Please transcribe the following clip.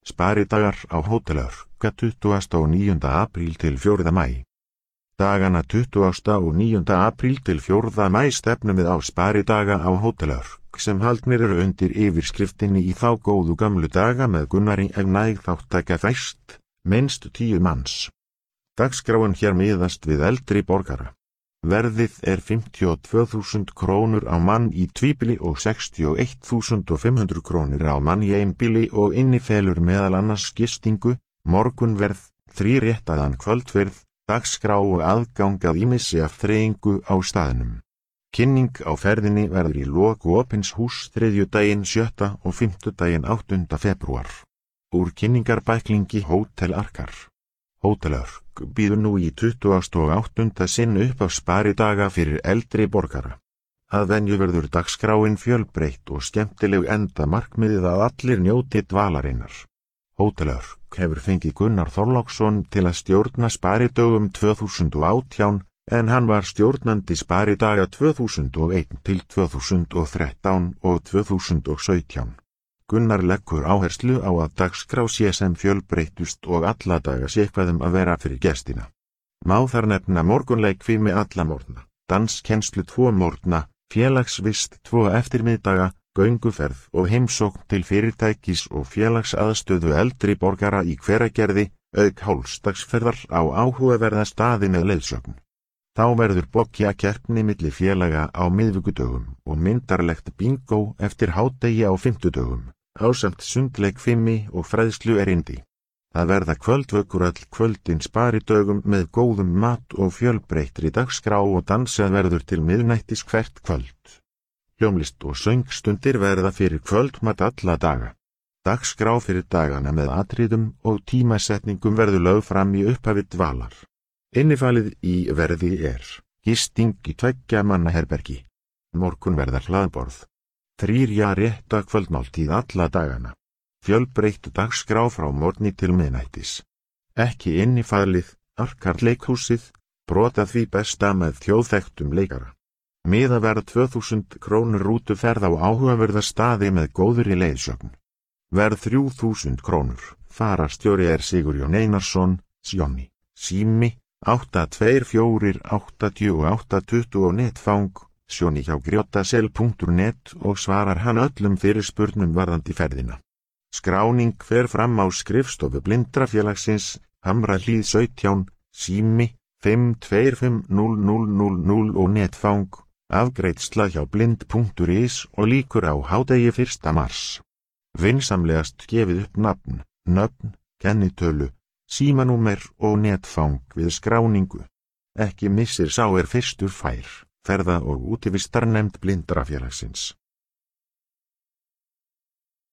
Sparidagar á Hótel Örk 29. apríl til 4. maí. Dagana 29. apríl til 4. maí stefnum við á sparidaga á Hótel Örk sem haldnir eru undir yfirskriftinni í þá góðu gamlu daga með Gunnari ef næg þáttaka fæst, minnst 10 manns. Dagskráin hér miðast við eldri borgara. Verðið er 52.000 krónur á mann í tvíbýli og 61.500 krónur á mann í einbýli og innifelur meðal annars gistingu, morgunverð, 3 réttaðan kvöldverð, dagskrá og aðgang að ýmissi af þreyingu á staðnum. Kynning á ferðinni verður í lok opins hús þriðjudaginn 7. og 5. 8. febrúar. Úr kynningarbæklingi Hótel Arkar. Hótel Örk býður nú í 28. sinn upp á sparidaga fyrir eldri borgara. Að venju verður dagskráin fjölbreytt og skemmtileg enda markmiðið að allir njóti dvalarinnar. Hótel Örk hefur fengið Gunnar Þorláksson til að stjórna sparidögum 2018 en hann var stjórnandi sparidaga 2001 til 2013 og 2017. Gunnar leggur áherslu á að dagskrá sé sem fjölbreyttust og alla daga sé eitthvað að vera fyrir gestina. Má þar nefna morgunleikfimi alla morgna, danskennslu 2 morgna, félagsvist 2 eftirmiðdaga, gönguferð og heimsókn til fyrirtækis og félagsaðstöðu eldri borgara í Hveragerði, auk hálfsdagsferðar á áhugaverða staði með leiðsögn. Þá verður bokkjakeppni milli félaga á miðvikudögum og myndarlegt bingo eftir hádegi á fimmtudögum, ásamt sundleikfimi og fræðslu erindi. Það verða kvöldvökur öll kvöldin sparidögum með góðum mat og fjölbreyttri dagskrá og dansað verður til miðnættis hvert kvöld. Hljómlist og söngstundir verða fyrir kvöldmat alla daga. Dagskrá fyrir dagana með atriðum og tímasetningum verður lögð fram í upphafi dvalar. Innifalið í verði er gisting í 2 manna herbergi, morgunverðar hlaðborð, 3 rétta kvöldmáltíð alla dagana, fjölbreytt dagskrá frá morgni til miðnættis. Ekki innifalið, Arkar leikhúsið, brotað því besta með þjóðþekktum leikara. Miðaverð 2.000 krónur rútuferð á áhugaverða staði með góðri leiðsögn. Verð 3.000 krónur, fararstjóri er Sigurjón Einarsson, Sjónni, sími, 8248820 og netfang, Sjónni hjá grjótasel.net og svarar hann öllum fyrirspurnum varðandi ferðina. Skráning fer fram á skrifstofu Blindrafélagsins, Hamrahlíð 17, sími, 5250000 og netfang, afgreiðsla hjá blind.is og líkur á hádegi 1. mars. Vinsamlegast gefið upp nöfn, kennitölu, símanúmer og netfang við skráningu. Ekki missir sá er fyrstur fær, ferða- og útivistarnefnd Blindrafélagsins.